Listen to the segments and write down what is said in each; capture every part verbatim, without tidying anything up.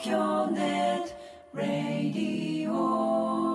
京ネットラディオ。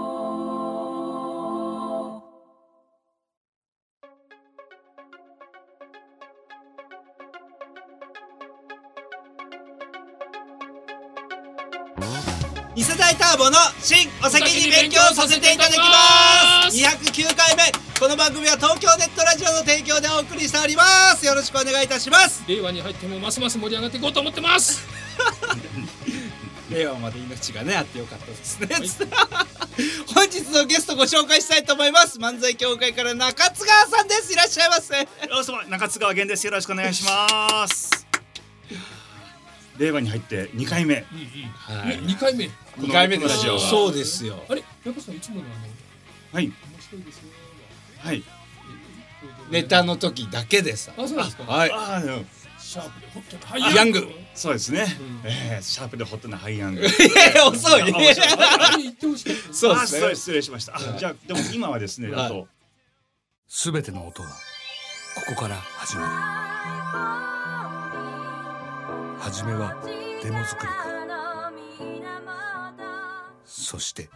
二世代ターボの新お酒に勉強させていただきます。にひゃくきゅうかいめ、この番組は東京ネットラジオの提供でお送りしております。よろしくお願いいたします。 令和に入ってもますます盛り上がっていこうと思ってます令和まで命がねあってよかったですね、はい、本日のゲストご紹介したいと思います。漫才協会から中津川さんです。いらっしゃいませ。 どうも中津川源です。よろしくお願いします令和に入ってにかいめ、 うんうんはい、にかいめにかいめですよ。そうですよ。 あれ中さんいつものあのはい面白いですよはいネタの時だけです。 あ、そうですか。 はい。 あシャープでホットなハイヤング。 そうですね、うんえー、シャープでホットなハイヤング。いや遅いね。 そうですね。失礼しました。あ、じゃあでも今はですね、あとすべての音はここから始まる。はじめはデモ作りから、そして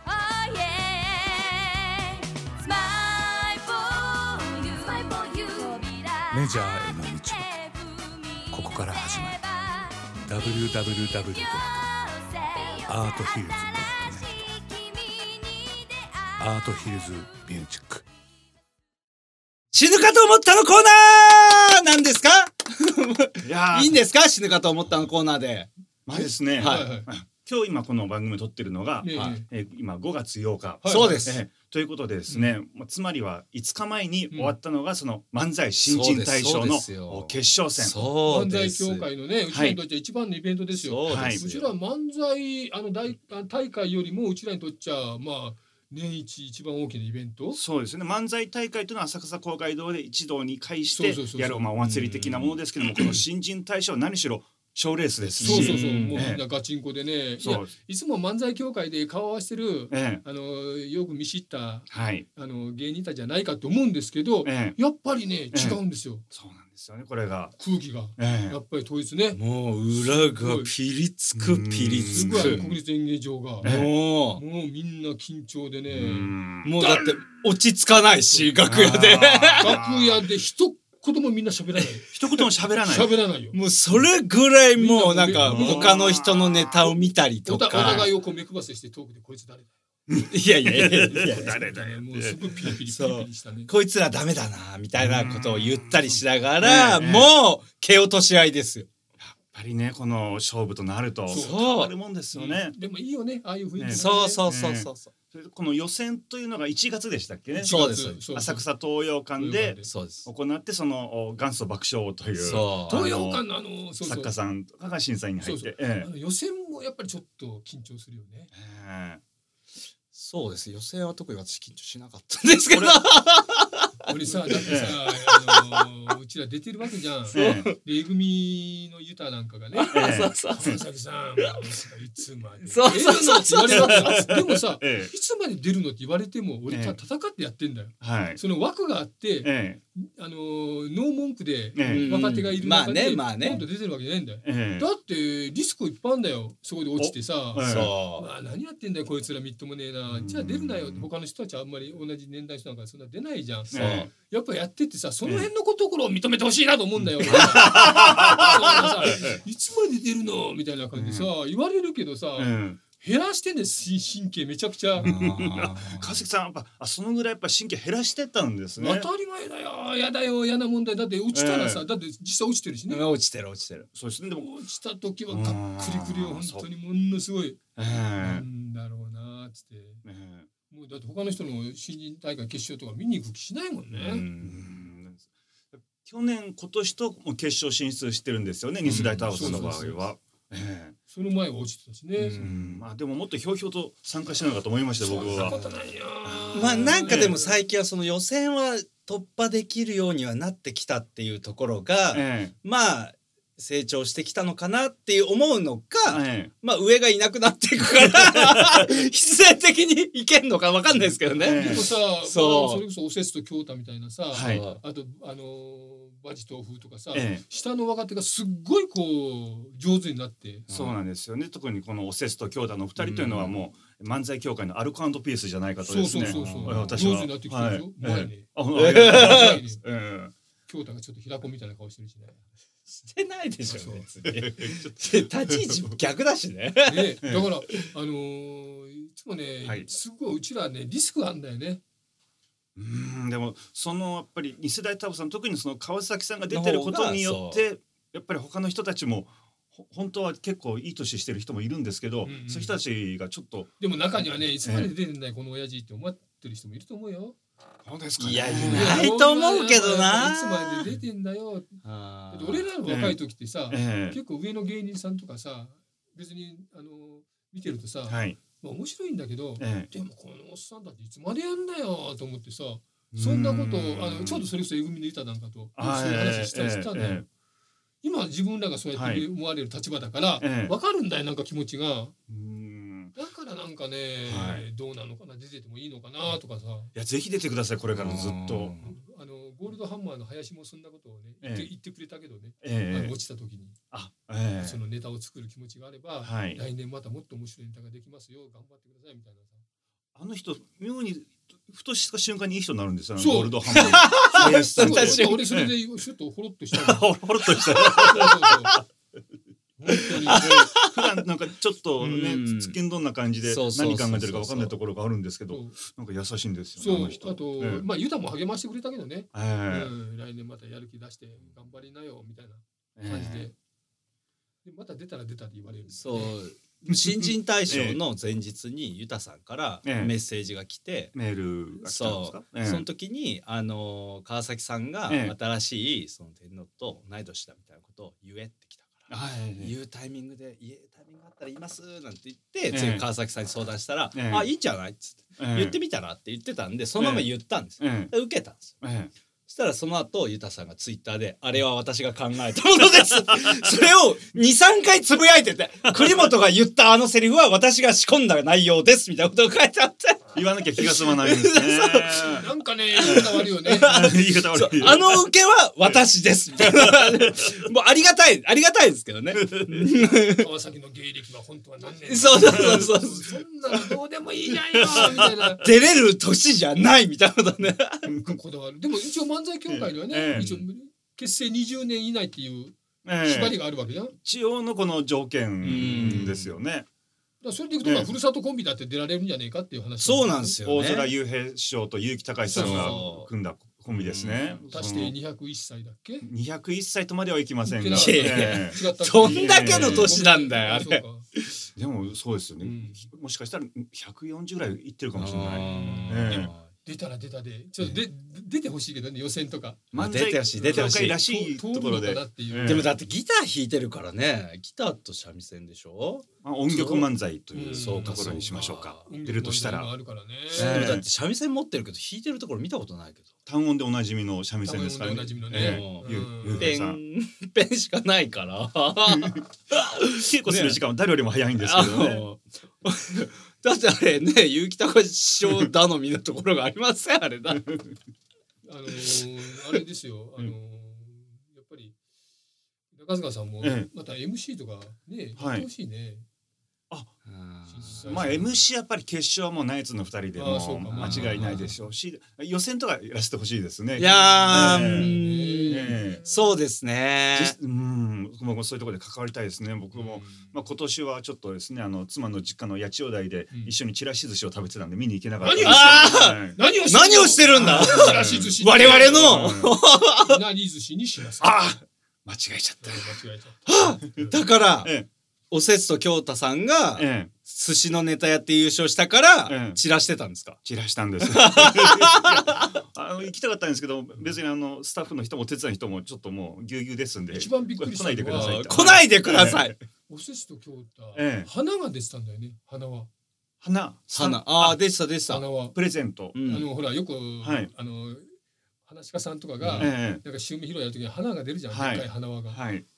メジャーへの道はここから始まる。 ダブリューダブリューダブリュー ドットアートヒルズ ドットネット アートヒルズミュージック。 死ぬかと思ったのコーナーなんですか？いやいいんですか？死ぬかと思ったのコーナーで。 まあですね、 はい、 今日今この番組を撮ってるのが、 はいえー、今ごがつようか、 はい、そうです、 えー、ということでですね、うん、つまりはいつかまえに終わったのがその漫才新人大賞の決勝戦。 漫才協会のね、うちらにとっては一番のイベントですよ。はい、うちら漫才あの大大会よりもうちらにとっちゃまあ年一一番大きなイベント。 そうですね。漫才大会というのは浅草公会堂で一堂に会してやるまあお祭り的なものですけども、この新人大賞何しろ賞レースですし、 そうそうそう、もうみんなガチンコでね、ええ、いやいつも漫才協会で顔合わせてる、ええ、あのよく見知った、はい、あの芸人たちじゃないかと思うんですけど、ええ、やっぱりね違うんですよ、ええ、 そうなんですよね。これが空気が、ええ、やっぱり統一ね。 もう裏がピリつくピリつく。 国立演芸場が、ええ、もうもうみんな緊張でね、 もうだって落ち着かないし楽屋で楽屋で一子供みんな喋らない。 一言も喋らない。 喋らないよ。 もうそれぐらいもうなんか他の人のネタを見たりとか。 お互いをこう目配せしてトークでこいつ誰だよ。 いやいやいやいや誰だよ。 もうすごいピリピリピリピリしたね。 こいつらダメだなみたいなことを言ったりしながら、もう蹴落とし合いですよ。 やっぱりねこの勝負となると変わるもんですよね。 でもいいよねああいう雰囲気。 そうそうそうそう。 この予選というのがいちがつでしたっけね。 そうです。 浅草東洋館で行ってその元祖爆笑という東洋館のあの作家さんとかが審査員に入って、 予選もやっぱりちょっと緊張するよね。 そうです。予選は特に私緊張しなかったんですけど。 俺さだってさあのうちら出てるわけじゃん。A組のユタなんかがね。 そうそうそう。佐々木さんいつまで出るのって言われるわけ。でもさいつまで出るのって言われても俺戦ってやってんだよ。その枠があってあのノー文句で若手がいる中で今度出てるわけじゃないんだよ。だってリスクいっぱいあるんだよ。そこで落ちてさ。まあ何やってんだよこいつらみっともねえな。じゃあ出るなよ。他の人たちはあんまり同じ年代の人なんかそんな出ないじゃん。やっぱやってってさその辺のところを認めてほしいなと思うんだよ。いつまで出るのみたいな感じでさ言われるけどさ減らしてね神経めちゃくちゃ。 川崎さんやっぱあそのぐらいやっぱ神経減らしてたんですね。 当たり前だよ。やだよ嫌な問題だって落ちたらさだって実際落ちてるしね。 落ちてる落ちてる。 そうですね。でも落ちた時はがっくりくるよ本当にものすごい。なんだろうなっつって。もうだって他の人の新人大会決勝とか見に行く気しないもんね。うん去年今年とも決勝進出してるんですよね。二世代ターボさんの場合は。 その前は落ちてたしね。 まあでももっとひょうひょうと参加してるのかと思いました僕は。 そんなことないよ。 まあなんかでも最近はその予選は突破できるようにはなってきたっていうところがまあ成長してきたのかなって思うのか、 はい、 まあ上がいなくなっていくから必然的にいけんのか分かんないですけどね。 でもさ、そう、それこそおせつと京太みたいなさ、はい、あとあのバジ豆腐とかさ、ええ、下の若手がすっごいこう上手になって、 そうなんですよね。特にこのおせつと京太のふたりというのはもう漫才協会のアルコ&ピースじゃないかとですね。 そうそうそうそう。 私は上手になってきてるでしょ。前ね。京太がちょっと平子みたいな顔してるしね。 してないでしょ別に立ち位置逆だしね。ね、だからあのー、いつもね、はい、すごいうちらねリスクあんだよね。 うんでもそのやっぱりに世代タブさん特にその川崎さんが出てることによってやっぱり他の人たちも本当は結構いい年してる人もいるんですけど、うんうん、そういう人たちがちょっとでも中にはねいつまで出てんだよ、えー、この親父って思ってる人もいると思うよ。 そうですかね、 いやいないと思うけどな。 いつまで出てんだよ。俺らの若い時ってさ、えー、結構上の芸人さんとかさ別にあの見てるとさ、はい、まあ、面白いんだけど、えー、でもこのおっさんだっていつまでやんだよと思ってさ、そんなことをあのちょうどそれこそえぐみの板なんかとそういう話したりしたんだよ、えーえー、今自分らがそうやって思われる立場だから、はい、分かるんだよなんか気持ちが。だからなんかね、はい、どうなのかな出ててもいいのかなとかさ。 いやぜひ出てくださいこれからずっと。 あのゴールドハンマーの林もそんなことをね言って、ええ、言ってくれたけどね、ええ、あの落ちた時にあ、ええ、そのネタを作る気持ちがあれば、はい、来年またもっと面白いネタができますよ頑張ってくださいみたいなさ。 あの人妙にふとした瞬間にいい人になるんですよね。ゴールドハンマー林さん俺それでちょっとほろっとしたほろっとしたそうそうそう本当に普段なんかちょっとねつっけんどんな感じで何考えてるか分かんないところがあるんですけどなんか優しいんですよね。 そうあと、ええ、まあユタも励ましてくれたけどね、えーうん、来年またやる気出して頑張りなよみたいな感じで、えー、でまた出たら出たって言われる、ね、 そう新人大賞の前日にユタさんからメッセージが来て、 えー、メールが来たんですか。 そう、えー、その時にあの川崎さんが新しいその天皇と同い年だみたいなことを言えってきた。はい、言うタイミングで言えタイミングあったら言いますなんて言って、ええ、次川崎さんに相談したら、ええ、あいいんじゃないっつって、ええ、言ってみたらって言ってたんでそのまま言ったんです、ええ、受けたんです、ええ、そしたらその後ユタさんがツイッターであれは私が考えたものですそれを にさんかいつぶやいてて栗本が言ったあのセリフは私が仕込んだ内容ですみたいなことが書いてあって言わなきゃ気が済まないんですねなんかね言い方悪いよね言い方悪いあの受けは私ですみたいなもうありがたいありがたいですけどね川崎の芸歴は本当は何年そうそうそうそうそんなのどうでもいいじゃんよみたいな出れる年じゃないみたいなことねこだわるでも一応漫才協会にはね、ええ、一応結成にじゅうねん以内っていう縛りがあるわけじゃん、ええ、 一応のこの条件ですよね。 だそれでいくと、まあ、ふるさとコンビだって出られるんじゃねえかっていう話。 そうなんですよね。 大空雄平師匠と結城隆さんが組んだコンビですね。 足してにひゃくいっさいだっけ？ にひゃくいっさいとまではいきませんが、 いやいやそんだけの年なんだよあれ。 でもそうですよね、うん、もしかしたらひゃくよんじゅうぐらいいってるかもしれない、えー出たら出たでちょっとで、えー、出てほしいけどね予選とか、 まあ、出てほしい出てほしいらしいところで、 えー、でもだってギター弾いてるからねギターと三味線でしょ、 まあ、音曲漫才というところにしましょうか、出るとしたら、 あるからね、 えー、でもだって三味線持ってるけど弾いてるところ見たことないけど単音でおなじみの三味線ですからね、 ペンペンしかないから稽古する時間は誰よりも早いんですけどねだってあれね結城隆師匠頼みのところがありませんあれだあのー、あれですよあのー、やっぱり中塚さんもまた エムシー とかねやってほしいね、 はい、あまあ エムシー やっぱり決勝はもうナイツのふたりでも間違いないでしょうし予選とかやらせてほしいですね。 いやー、えーえー、そうですねうん僕もそういうところで関わりたいですね。僕も、まあ、今年はちょっとですねあの妻の実家の八千代台で一緒にちらし寿司を食べてたんで見に行けなかった。 何をしてる、何をしてる、 何をしてるんだちらし寿司我々のいなり寿司にしなさい。 あ間違えちゃった間違えちゃっただから、ええおせつと京太さんが、ええ、寿司のネタやって優勝したから、ええ、散らしてたんですか？ 散らしたんですあの行きたかったんですけど別にあのスタッフの人も手伝いの人もちょっともうぎゅうぎゅうですんで一番びっくりしたのは来ないでください来ないでください、 ええ、おせつと京太、ええ、花が出てたんだよね。花は花花ああ出てた出てた花はプレゼント、 うん、あのほらよく、はい、あの話し家さんとかが、うん、なんか趣味披露やるときに花が出るじゃん、はい、でっかい花輪が、はい、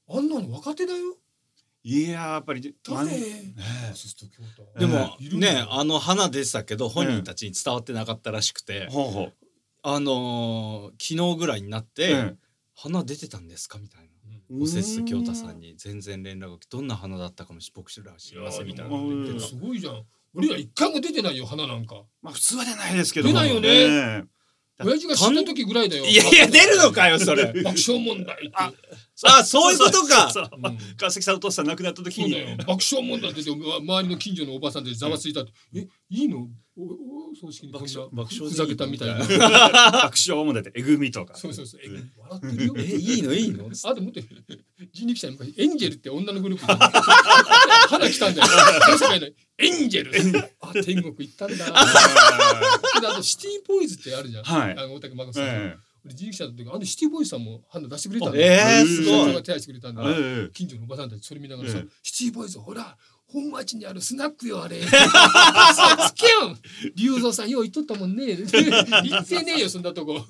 あんなの若手だよ。 いややっぱり誰、 ね、 でもねあの花出てたけど本人たちに伝わってなかったらしくて、 ほうほうあのー、昨日ぐらいになって、うん、花出てたんですかみたいな、おせつ京太さんに全然連絡が来てどんな花だったかも僕らは知りませんみたいな言ってた。 すごいじゃん。俺は一回も出てないよ花なんか。 まあ普通は出ないですけど出ないよね。親父が死んだ時ぐらいだよ。 いやいや出るのかよそれ。 爆笑問題って。 あ、あそういうことか。 川崎さんお父さん亡くなった時に爆笑問題って周りの近所のおばさんでざわついたって。えいいの？お葬式にこんな爆笑ふざけたみたいな。 爆笑問題ってえぐみとか。 そうそうそう。えぐ笑ってるよ。 えいいのいいの？ あともっと人力車に昔エンジェルって女のグループで花来たんだよ。エンジェル。あ天国行ったんだ。あとシティボーイズってあるじゃん。はい。あの大竹まこさん。俺人力車の時あのシティボーイズさんも花出してくれたんだよ。 ええすごい。 社長が手配してくれたんだ。近所のおばさんたちそれ見ながらさ、シティボーイズほら本町にあるスナックよあれ。つけよ。龍造さんよう言っとったもんね。言ってねえよそんなとこ。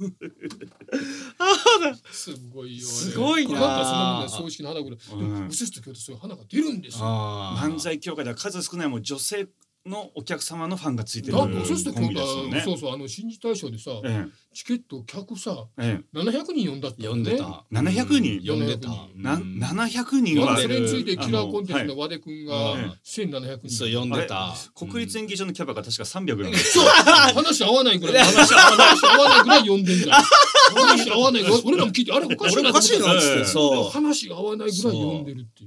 すごいよ。 すごいな。 なんかそんなもんね葬式の花ぐらい。おせつと京都そういう花が出るんですよ。 漫才協会では数少ないもう女性のお客様のファンがついてるコンビですよね。そうそうあの新時大賞でさ、チケット客さななひゃくにん呼んだって呼んでた。 ななひゃくにん呼んでた。 ななひゃくにんはそれについてキラーコンテンツの和出くんがせんななひゃくにんそう呼んでた。 国立演芸場のキャパが確かさんびゃくなんそう話合わないぐらい話合わないぐらい呼んでんだよ。話合わないぐらい俺らも聞いてあれおかしいなおかしいなっつってそう話が合わないぐらい呼んでるっていう。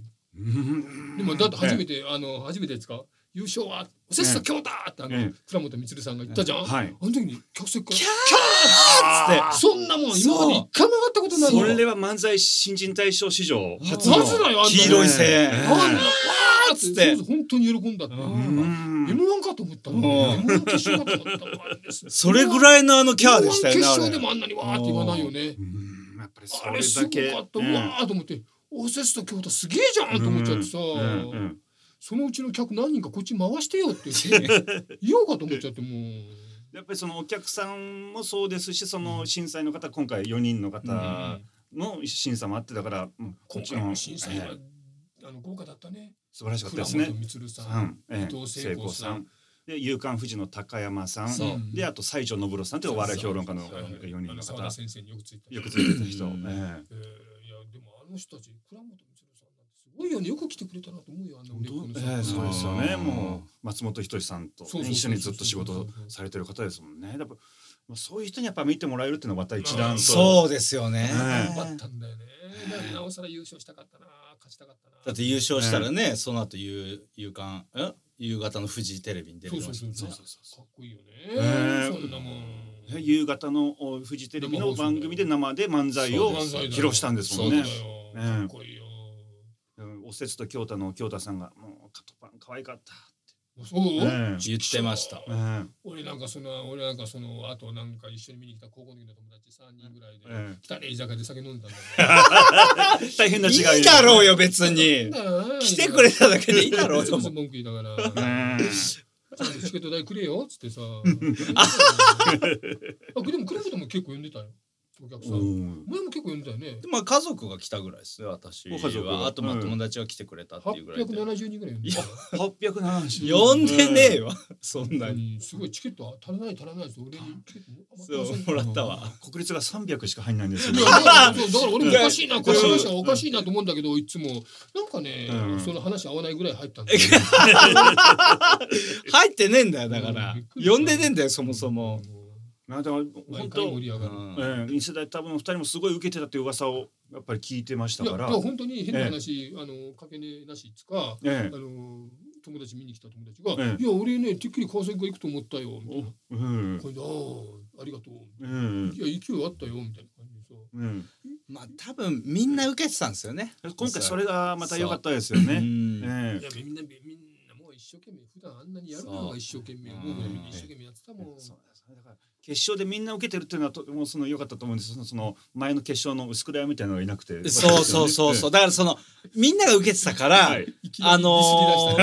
でもだって初めてあの初めてですか優勝はおせつと京太ってあの倉本充さんが言ったじゃん。あの時に客席からキャーってそんなもん今まで一回も上がったことないの。 それは漫才新人大賞史上初の黄色い声援。 あんなわーっつって本当に喜んだって。エムワン かと思ったの。エムワン 決勝かと思った。 それぐらいのあのキャーでしたよね。 決勝でもあんなにわーって言わないよね。 やっぱりそあれれすごだけかったわーと思っておせつと京太すげえじゃんと思っちゃってさ。そのうちの客何人かこっち回してよって言おうかと思っちゃってもうやっぱりそのお客さんもそうですしその審査員の方今回よにんの方の審査もあってだから今回の審査員はあの豪華だったね。 素晴らしかったですね。 倉本充さん、伊藤聖子さんで夕刊富士の高山さんであと西条信郎さんというお笑い評論家のよにんの方沢田先生によくついたよくついてた人。いやでもあの人たち倉本すごいよねよく来てくれたなと思うよあの売れっ子の人。 ええそうですよね。もう松本人志さんと一緒にずっと仕事されてる方ですもんね。やっぱそういう人にやっぱ見てもらえるっていうのはまた一段とそうですよね。 頑張ったんだよね。なおさら優勝したかったな勝ちたかったな。 だって優勝したらねその後夕夕刊夕方のフジテレビに出る。 そうそうそうかっこいいよね。そんなもん。 夕方のフジテレビの番組で生で漫才を披露したんですもんね。 かっこいいよ。 おせつと京太の京太さんがもうカトパン可愛かったってそう、 言ってました。 俺なんかその俺なんかそのあとなんか一緒に見に来た高校の時の友達さんにんぐらいで来たね居酒屋で酒飲んだんだよ。 大変な違い。 いいだろうよ別に。来てくれただけでいいだろう。 文句言いながら。チケット代くれよっつってさ。あでもくれることも結構呼んでたよ。お客さん。前も結構呼んでたよね。 まあ家族が来たぐらいですよ私は。あとまあ友達が来てくれたっていうぐらいで。 はっぴゃくななじゅうにんぐらい呼んでた。 はっぴゃくななじゅう。 呼んでねえわ。そんなに。 すごいチケット足らない足らないって俺にチケットそうもらったわ。 国立がさんびゃくしか入んないんですよ。 だから俺もおかしいなこの話はおかしいなと思うんだけどいつもなんかねその話合わないぐらい入ったんだよ。 入ってねえんだよだから呼んでねえんだよそもそも。 だから本当に世代多分のふたりもすごい受けてたっていう噂をやっぱり聞いてましたから。 いや本当に変な話あのかけねなしっつかあの友達見に来た友達が「いや俺ねてっきり川崎が行くと思ったよ」みたいな「これだありがとう」いや勢いあったよみたいな感じでさ。 まあ多分みんな受けてたんですよね。 今回それがまた良かったですよね。いやみんなみんなもう一生懸命普段あんなにやるのが一生懸命もう一生懸命やってたもん。 決勝でみんな受けてるっていうのはとてもその良かったと思うんです。その前の決勝の薄倉屋みたいなのがいなくて。 そうそうそうそう。だからそのみんなが受けてたから、あの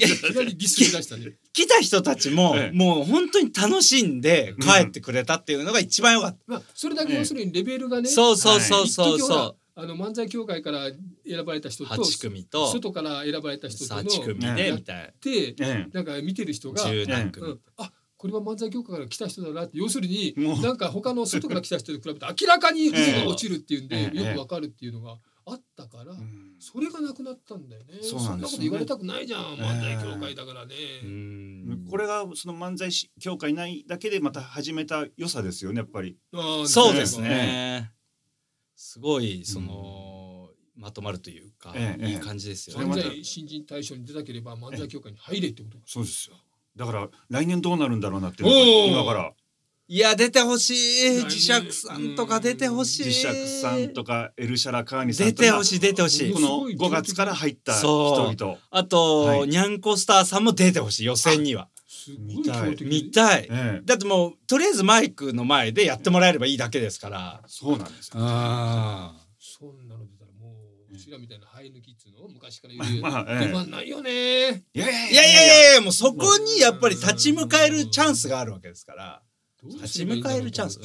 来た人たちももう本当に楽しんで帰ってくれたっていうのが一番良かった。 それだけ要するにレベルがね。 そうそうそうそうそう。 あの漫才協会から選ばれた人とはち組と外から選ばれた人とのはち組でみたいで、なんか見てる人がじゅうなん組、 うん、あこれは漫才協会から来た人だなって要するにもうなんか他の外から来た人と比べて明らかに嘘が落ちるっていうんで、 ええよくわかるっていうのがあったから、 うんそれがなくなったんだよね。 そうなんですよねそんなこと言われたくないじゃん、漫才協会だからね。 うんこれがその漫才師協会ないだけでまた始めた良さですよねやっぱり。 あそうですね。すごいその、うん、まとまるというか、ええ、いい感じですよね。 漫才新人大賞に出たければ漫才協会に入れってこと。 そうですよ。だから来年どうなるんだろうなって今から。 いや出てほしい。磁石さんとか出てほしい。 磁石さんとかエルシャラカーニさんとか出てほしい出てほしい。 このごがつから入った人々。 あと、はい、ニャンコスターさんも出てほしい予選には。 見たい見たい、ええ、だってもうとりあえずマイクの前でやってもらえればいいだけですから。 そうなんですよ。 ああ。 そんなの出たらもううちらみたいな生え抜きっつうの昔から言う、まあ、出番ないよね。 いやいやいやいやもうそこにやっぱり立ち向かえるチャンスがあるわけですから。立ち向かえるチャンス。うん、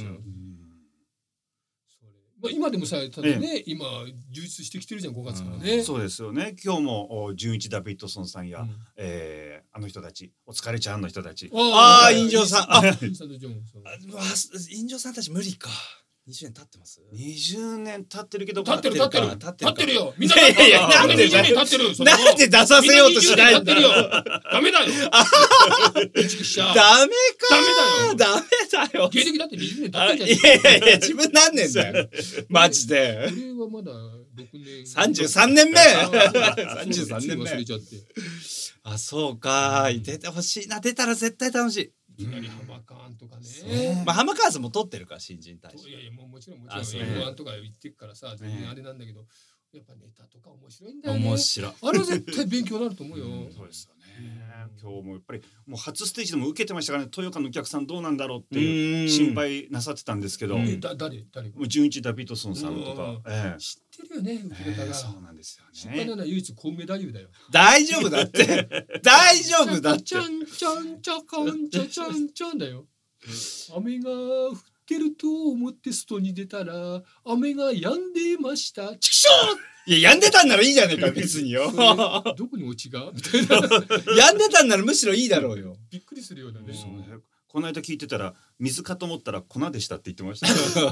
まあ、今でもさ、ただね、ええ、今充実してきてるじゃんごがつからね、うん。 そうですよね。今日も純一ダビッドソンさんや、うん、えー、あの人たち、お疲れちゃんの人たち。 ああ、院長さん。あ、 院長さんたち無理か。にじゅうねん経ってます？ にじゅうねん経ってるけど経ってる経ってる経ってるよ。みんな経ってるよ。 なんでにじゅうねん経ってる？ なんで出させようとしないんだよ。 ダメだよ。 ダメか。ダメだよ。 芸歴だってにじゅうねん経ってるじゃん。いやいやいや自分何年だよ。マジで。 俺はまだろくねん。 さんじゅうさんねんめ。さんじゅうさんねんめ。 忘れちゃって。 あ、そうか。出てほしいな。出たら絶対楽しい。 いきなりハマカーンとかね。 まあハマカーンも取ってるから新人大賞。 いやいやもうもちろんもちろん エムワン とか言ってるからさ全然あれなんだけどやっぱネタとか面白いんだよね。 面白い。 あれは絶対勉強になると思うよ。 そうですよね。今日もやっぱりもう初ステージでも受けてましたからね。豊岡のお客さんどうなんだろうっていう心配なさってたんですけど。 だ誰誰？ もう純一ダビッドソンさんとか。 知ってるよね受け方が。 そうなんですよね。 失敗なのは唯一コウメ太夫だよ。 大丈夫だって。大丈夫だって。 ちゃんちゃんちゃかんちゃちゃんちゃんだよ。雨が降ってると思って外に出たら雨が止んでました。チクショー。 いや、止んでたんならいいじゃねえか別によ。 どこにオチがみたいな。 止んでたんならむしろいいだろうよ。 びっくりするようなね。 この間聞いてたら水かと思ったら粉でしたって言ってました。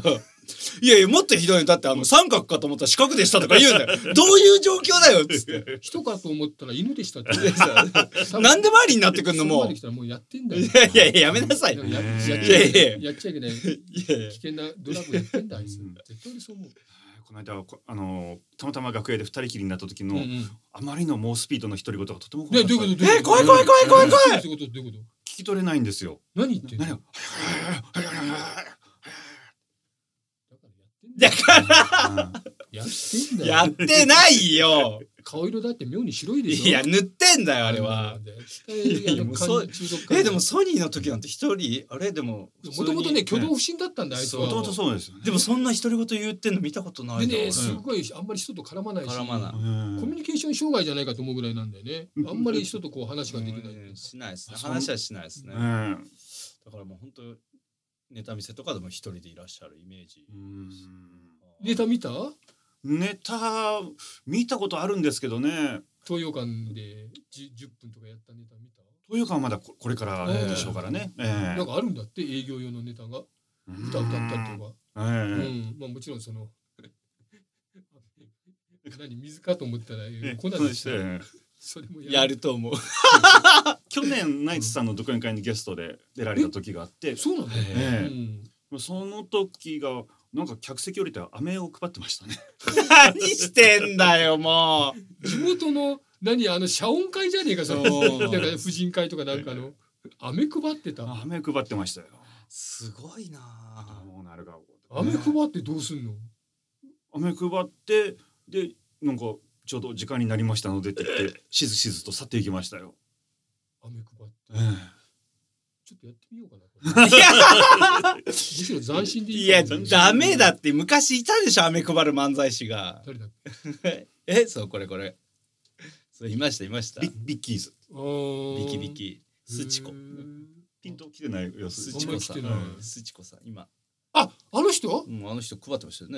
いやいやもっとひどい。だってあの三角かと思ったら四角でしたとか言うんだよ。どういう状況だよっつって。 人かと思ったら犬でしたって。 なんで周りになってくんのもう。 もうやってんだよ。 いやいやいややめなさい。 やっちゃいけない危険なドラッグやってんだあいつ。絶対にそう思う。 この間あのたまたま楽屋で二人きりになった時の、うんうん、あまりの猛スピードの独り言がとても怖かった。 え怖い怖い怖い怖い怖い。 どういうことどういうこと？ 聞き取れないんですよ。 何言ってんの？ だからやってんだよ。 やってないよ。 顔色だって妙に白いでしょ。 いや塗ってんだよあれは。えでもソニーの時なんて一人あれでももともとね挙動不審だったんだあいつは。 もともとそうですよね。 でもそんな独り言言ってんの見たことない。 でねすごいあんまり人と絡まないし、 絡まない。 コミュニケーション障害じゃないかと思うぐらいなんだよね。あんまり人とこう話ができない。 しないですね。話はしないですね。だからもう本当ネタ見せとかでも一人でいらっしゃるイメージ。 ネタ見た？ ネタ見たことあるんですけどね。 東洋館でじゅっぷんとかやったネタ見た？ 東洋館はまだこれからでしょうからね。 なんかあるんだって営業用のネタが歌歌ったっていうか。うんまあもちろんその何水かと思ったら粉でした。それもやると思う。 去年ナイツさんの独演会にゲストで出られた時があって、 そうなんだね。 その時がなんか客席降りて飴を配ってましたね。 何してんだよもう。地元の何あの謝恩会じゃねえかそのなんか婦人会とかなんかの飴配ってた。 飴配ってましたよ。 すごいな。 どうなるか。 飴配ってどうすんの？ 飴配ってでなんかちょうど時間になりましたのでって言ってしずしずと去っていきましたよ。 飴配って。ええちょっとやってみようかな。むしろ斬新でいい。 いやダメだって昔いたでしょ飴配る漫才師が。 誰だっけ？えそうこれこれ。そういましたいました。 ビビッキーズ。 ビキビキスチコ。 ピンと来てない様子。 スチコさん。スチコさん今。 ああの人？ うんあの人配ってましたよね。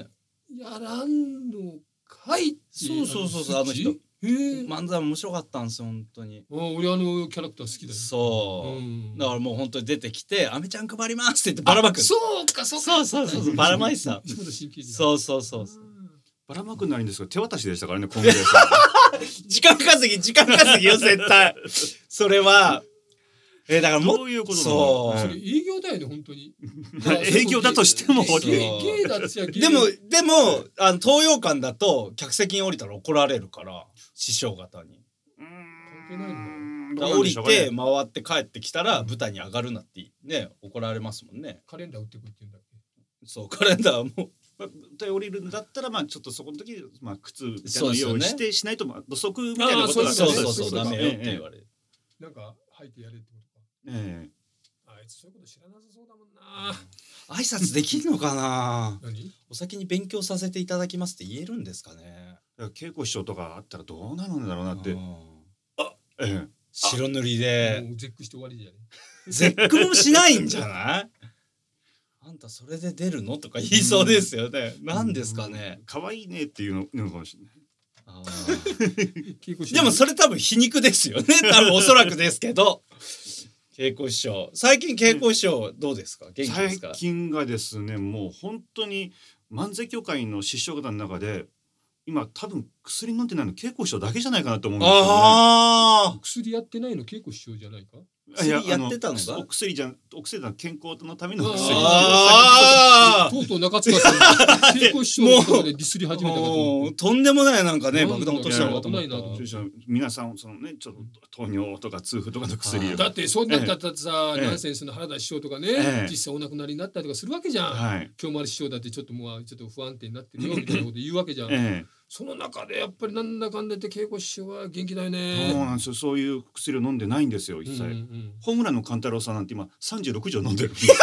やらんのかいって。 そうそうそうそう、あの人漫才面白かったんですよ本当に。 俺あのキャラクター好きだよ。 そう、うん、だからもう本当に出てきてアメちゃん配りますって言ってばらまく。 そうかそうかそうそうそうばらまいてた。そうそうそうばらまくなりんですけど手渡しでしたからね今回時間稼ぎ時間稼ぎよ絶対それは。えー、だからもういうことそうそれ営業だよね本当に。 営業だとしてもゲイだっちゃゲイ。 でもでもあの東洋館だと客席に降りたら怒られるから師匠方に。 関係ないの。降りて回って帰ってきたら舞台に上がるなってね怒られますもんね。 カレンダー売ってくって言うんだっけ。 そうカレンダーも。 舞台降りるんだったらまあちょっとそこの時まあ靴みたいな用意してしないと土足みたいなことがそうそうそうダメよって言われる。 なんか履いてやれってことか。 ええ、 あいつそういうこと知らなさそうだもんな。 挨拶できるのかな。 何？ お先に勉強させていただきますって言えるんですかね。 稽古師匠とかあったらどうなるんだろうなって。あ、ええ、 白塗りでもう絶句して終わりじゃね。 絶句もしないんじゃない？あんたそれで出るのとか言いそうですよね。なんですかね。 可愛いねっていうのかもしれない。 あでもそれ多分皮肉ですよね多分おそらくですけど。稽古師匠最近稽古師匠どうですか、元気ですか？ 最近がですねもう本当に漫才協会の師匠方の中で今多分薬飲んでないの稽古師匠だけじゃないかなと思うんですよね。 あ薬やってないの稽古師匠じゃないか。 薬やってたのがお薬じゃんお薬じゃ健康のための薬。 ああとうとう中塚さん稽古師匠のところでディスり始めたかととんでもないなんかね爆弾落としたのかと思った。 皆さんそのねちょっと糖尿とか痛風とかの薬だってそんなだったらさナンセンスの原田師匠とかね実際お亡くなりになったりとかするわけじゃん。京丸師匠だってちょっともうちょっと不安定になってるよみたいなこと言うわけじゃん。その中でやっぱりなんだかんだって稽古師匠は元気だよね。 そうなんですよ。そういう薬を飲んでないんですよ一切。うんうん、ホームランの勘太郎さんなんて今さんじゅうろくじょう飲んでるんですよ。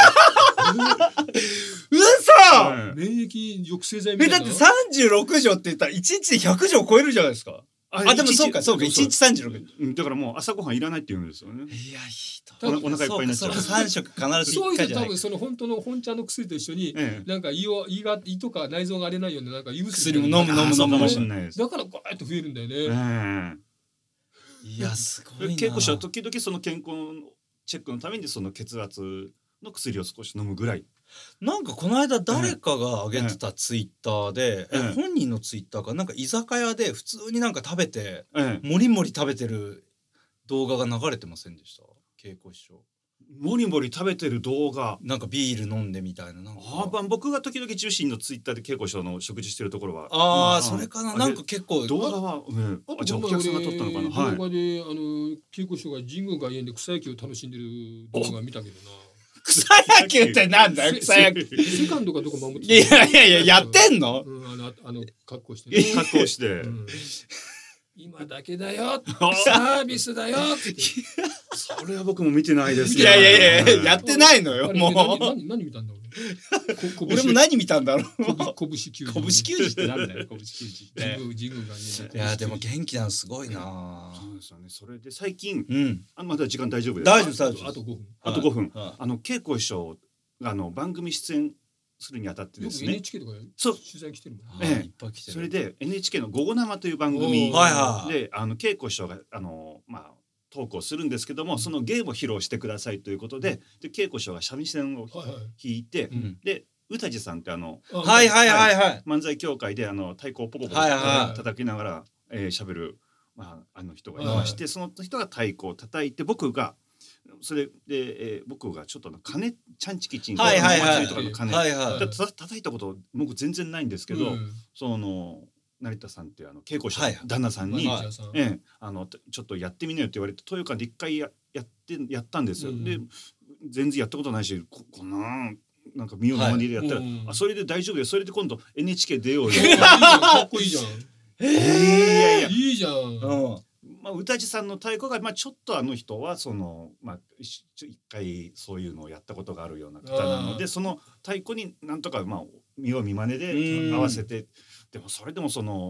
嘘、 免疫抑制剤みたいな。 えだってさんじゅうろくじょうって言ったらいちにちでひゃくじょう超えるじゃないですか。あでもそうかそうかいちにちさんじゅうろくだからもう朝ごはんいらないって言うんですよね。 いやいいとお腹いっぱいになっちゃう。 さん食必ずそういう人多分その本当の本茶の薬と一緒になんか胃を胃が胃とか内臓が荒れないようななんか胃薬も飲む飲む飲むかもしれないです。 だからガーッと増えるんだよね。 いやすごいな。 稽古師は時々その健康チェックのためにその血圧の薬を少し飲むぐらい。 なんかこの間誰かが上げてたツイッターで、ええ、え本人のツイッターかなんか居酒屋で普通になんか食べて、ええ、もりもり食べてる動画が流れてませんでした？稽古師匠もりもり食べてる動画なんかビール飲んでみたいな。なんかあ、まあ、僕が時々中心のツイッターで稽古師匠の食事してるところはあ、まあ、それかな。なんか結構動画は、うん、あじゃあお客さんが撮ったのかな。 動画で、はい、あの稽古師匠が神宮外苑で草野球を楽しんでる動画見たけどな。 草野球ってなんだよ草野球。 セカンドがどこ守ってる。いやいやいややってんの？ うん、あのあの格好してね。 格好して。うん今だけだよサービスだよそれは僕も見てないですけど。いやいやいややってないのよもう。 何何見たんだ俺。俺も何見たんだろう。 拳球児。 拳球児ってなんだよ拳球児って。 自分がね。 いやでも元気なのすごいな。 そうですよね。それで最近、 うん、 あまだ時間大丈夫ですか？ 大丈夫大丈夫。 あとごふん。 あとごふん。あの稽古師匠あの番組出演するにあたってですね。 エヌエイチケー とか取材来てるもん。 ええ、 それで エヌエイチケー の午後生という番組で、あの稽古師匠があのまあトークをするんですけども、その芸を披露してくださいということで、で稽古師匠が三味線を弾いて、で宇多地さんってあのはいはいはいはい漫才協会であの太鼓をポコポコ叩きながらえ喋るまああの人がいまして、その人が太鼓を叩いて、僕がそれで、えー、僕がちょっと鐘ちゃんちきちんとかお祭りとかの鐘叩いたこと僕全然ないんですけど、うん、その成田さんっていうあの稽古師の旦那さんに、はいえー、あのちょっとやってみなよって言われて東洋館で一回 や, やってやったんですよ、うん、で全然やったことないし こ, こんななんか見よう見まねでやったら、はい、あそれで大丈夫よ、それで今度 エヌエイチケー 出ようよかっこいいじゃんえー、いやいやいいじゃん、うんまあ、宇多地さんの太鼓が、まあ、ちょっとあの人はその、まあ、一回そういうのをやったことがあるような方なので、その太鼓になんとか、まあ、見よう見まねで合わせて、でもそれでもその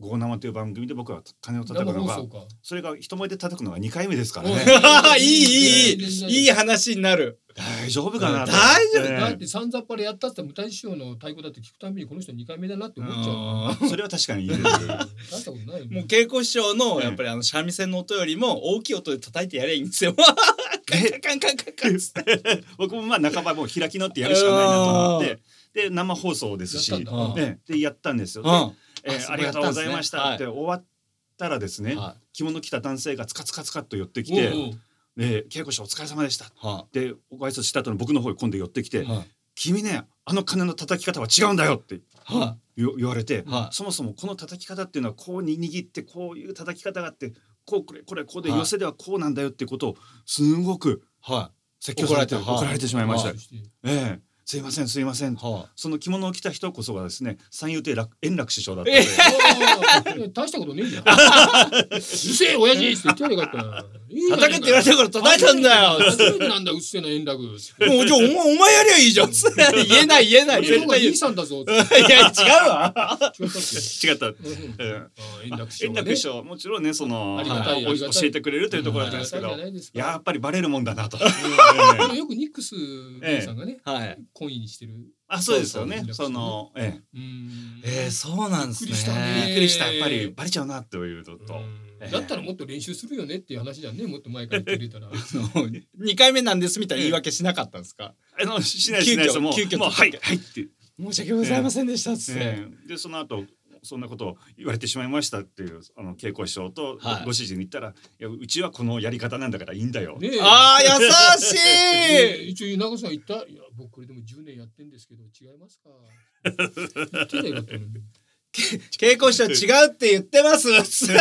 ゴーナマという番組で僕は鐘を叩くのがそれが人前で叩くのがにかいめですからね。 いいいいいいいい話になる。 大丈夫かな。 大丈夫だってさんざっぱでやったって無体師匠の太鼓だって聞くたびにこの人にかいめだなって思っちゃう。 それは確かにいいです。 大したことないよ。 もう稽古師匠のやっぱりあの三味線の音よりも大きい音で叩いてやればいいんですよ。カンカンカンカンカンカン。 僕もまあ半ばもう開きのってやるしかないなと思ってで生放送ですしねでやったんですよ。えー、ありがとうございましたって終わったらですね、はい、着物着た男性がツカツカツカっと寄ってきて「で稽古師お疲れ様でした」はあ、でご挨拶した後の僕の方に今度寄ってきて「はあ、君ねあの鐘の叩き方は違うんだよ」って、はあ、言われて、はあ、そもそもこの叩き方っていうのはこうに握ってこういう叩き方があってこうこれこれこうで寄せではこうなんだよっていうことをすごく説教されて怒られてしまいました。はあ、ええすいませんすいません、はあ、その着物を着た人こそがですね三遊亭円楽師匠だったので、 えー、大したことねえじゃん。うるせえ親父って言ってやれよかったな。 叩けって言われたから叩いたんだよ。 初めてなんだうっせえな円楽。もうじゃあお前お前やりゃいいじゃん。言えない言えない絶対言いさんだぞ。 いや違うわ。 違った。円楽師匠もちろんねその教えてくれるというところだったんですけど、やっぱりバレるもんだなと。 よくニックスさんがね。懇意にしてる。 あ、そうですよね。その、ええ、 えー、そうなんですね。 びっくりしたね。 びっくりした。やっぱりバレちゃうなっていうのと。 だったらもっと練習するよねっていう話じゃんね。もっと前から言ってくれたら。 にかいめなんですみたいな言い訳しなかったんですか。 あのしないしないです。もうもうはいはいって申し訳ございませんでしたっつって。 でその後。そんなことを言われてしまいましたっていうあの稽古師匠とご主人に言ったら、はい、いやうちはこのやり方なんだからいいんだよ。 ね、ああ優しい。 一応長さん言った。いや僕これでもじゅうねんやってんですけど違いますか。言ってないかったのに。 稽古師匠違うって言ってます。そう。そう。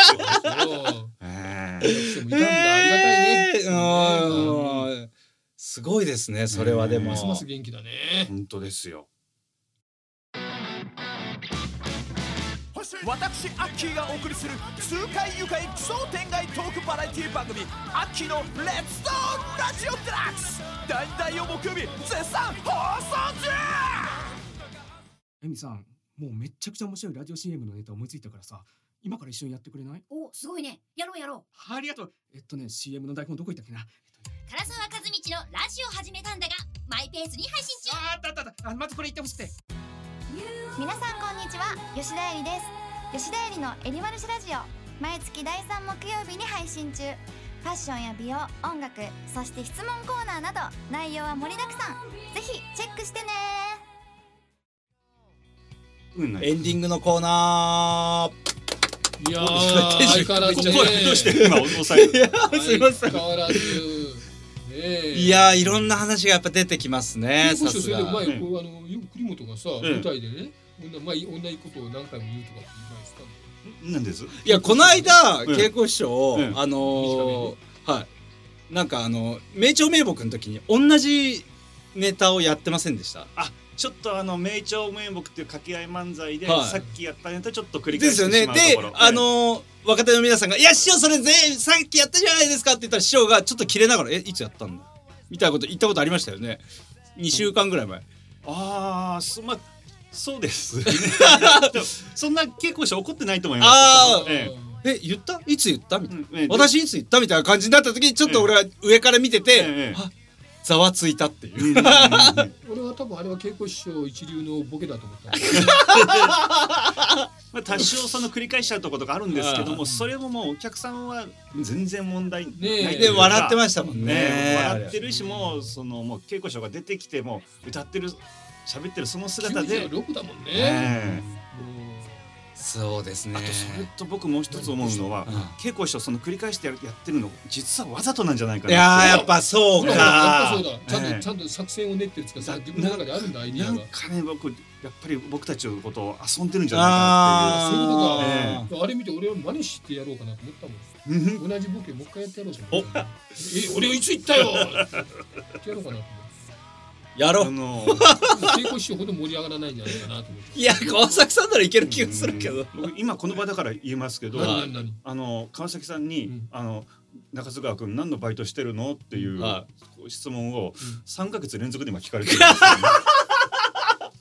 えー、いたんだありがたいね。 うん。すごいですねそれはでも。 ますます元気だね。 本当ですよ。 私アッキーがお送りする痛快愉快奇想天外トークバラエティ番組アッキーのレッツトーラジオデラックス大々を木曜日絶賛放送中。 エミさんもうめっちゃくちゃ面白いラジオ シーエム のネタ思いついたからさ今から一緒にやってくれない？ おすごいねやろうやろう。ありがとう。えっとね シーエム の台本どこ行ったっけな。 唐沢和道のラジオ始めたんだがマイペースに配信中。 ああったあったあったあまずこれ言ってほしくて。 皆さんこんにちは吉田絵里です。吉田絵里のエリマルシラジオ毎月だいさん木曜日に配信中。ファッションや美容音楽そして質問コーナーなど内容は盛りだくさん。ぜひチェックしてね。 エンディングのコーナー。いやー相変わらずね。 どうして今抑える。 いやすいません。 相変わらず。 いやいろんな話がやっぱ出てきますね。 さすが。前こうあのよく栗本がさ舞台でね。まあ、同じことを何回も言うとかって言いましたんで。なんです。 いやこの間稽古師匠、うん、あのー、はいなんかあの名調名木の時に同じネタをやってませんでした？ あちょっとあの名調名木っていう掛け合い漫才で、はい、さっきやったネタちょっと繰り返してしまうところですよね。 で、あのー、若手の皆さんがいや師匠それぜさっきやったじゃないですかって言ったら師匠がちょっと切れながらえいつやったんだみたいなこと言ったことありましたよね。にしゅうかんぐらい前。うん、 ああすまそうです、ね、そんな稽古師怒ってないと思います。 あええ、え言ったいつ言ったみたいな、うんええ、私いつ言ったみたいな感じになった時にちょっと俺は上から見てて、ええ、ざわついたっていう、うん、俺は多分あれは稽古師匠一流のボケだと思ったまあ多少その繰り返しちゃうところとかあるんですけどもそれももうお客さんは全然問題ないというか、 ね、で笑ってましたもんね、 ね笑ってるしもうそのもう稽古師匠が出てきても歌ってる喋ってるその姿できゅうじゅうろくだもんね、えー、そうですね。 あとそれと僕もう一つ思うのは、うん、稽古師匠その繰り返してやってるの実はわざとなんじゃないかな。 いややっぱそうか。 やっぱそうだ。ちゃんと、えー、ちゃんと作戦を練ってるつかさ自分の中であるんだアイディアが。 なんかね僕やっぱり僕たちのことを遊んでるんじゃないかっていう。そういうことか、えー。あれ見て俺は真似してやろうかなと思ったもん。同じボケもう一回やってやろうと思った。え俺いつ言ったよ。やろうかなと思って。 やろう。 稽古師匠ほど盛り上がらないんじゃないかなと思って。 いや川崎さんならいける気がするけど。 僕今この場だから言えますけど、あの川崎さんに、うん、あの中津川君何のバイトしてるのっていう質問をさんかげつ連続で今聞かれてるんですよね。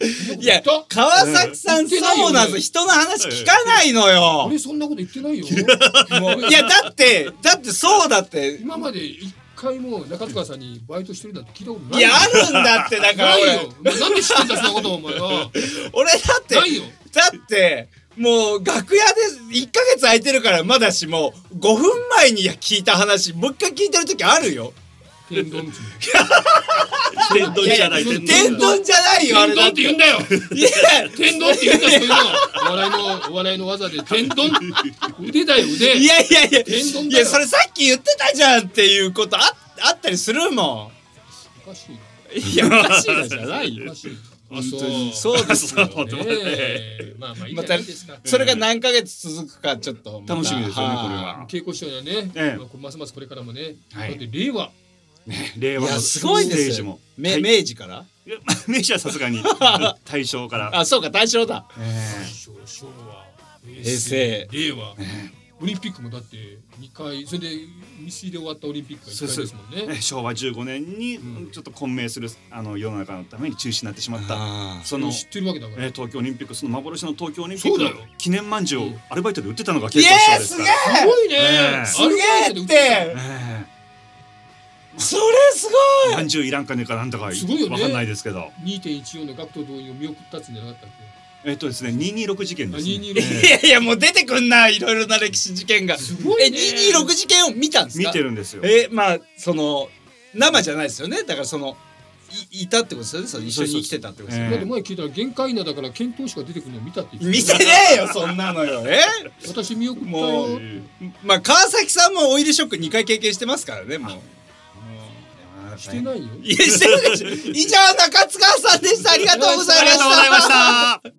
いや川崎さんそうなんです人の話聞かないのよ。 俺そんなこと言ってないよ。 いやだってだってそうだって今まで一回も中塚さんにバイトしてるなんて聞いたことない。 いやあるんだってだから俺なんで知ってんだそんなことお前は。 俺だってないよ。 だってもう楽屋でいっかげつ空いてるからまだしもごふんまえに聞いた話もう一回聞いてる時あるよ。 天丼天丼じゃない天丼じゃないよ。 天丼って言うんだよ。いや天丼って言うんだよ。お笑いのお笑いの技で天丼腕だよ腕。 いやいやいや天丼いやそれさっき言ってたじゃんっていうことああったりするもん。 おかしいな。 いやおかしいなじゃないよ。 あそうそうですよ。 まあまあいいじゃないですか。 それが何ヶ月続くかちょっと楽しみですよねこれは。 稽古しようやね。ますますこれからもね。だって令和。 令和のすごいですよ。明治から明治はさすがに大正からあそうか大正だ。 大正昭和平成令和オリンピックもだってにかいそれで未遂で終わったオリンピックがいっかいですもんね。 昭和じゅうごねんにちょっと混迷するあの世の中のために中止になってしまったその知ってるわけだから東京オリンピックその幻の東京オリンピックのそうだよ記念まんじゅうをアルバイトで売ってたのが稽古師匠ですから。 すごいね。 すげえってそれすごい。 まんじゅういらんかねかなんとかわかんないですけどにてんいちよん の学徒動員を見送ったっつんじゃなかったっけ。 えっとですねにひゃくにじゅうろく事件ですね。 いやいやもう出てくんないろいろな歴史事件が。 すごいね。 えにひゃくにじゅうろく事件を見たんですか。 見てるんですよ。 えまあその生じゃないですよね。だからその い, いたってことですよね。その一緒に生きてたってことですよね。 だって前聞いたら限界なだから検討士が出てくるのを見たって言って見せねえよそんなのよ。え私見送ったよ。 もうまあ川崎さんもオイルショックにかい経験してますからねもう。 してないよ。 いやしてるでしょ。以上中津川さんでした。ありがとうございました。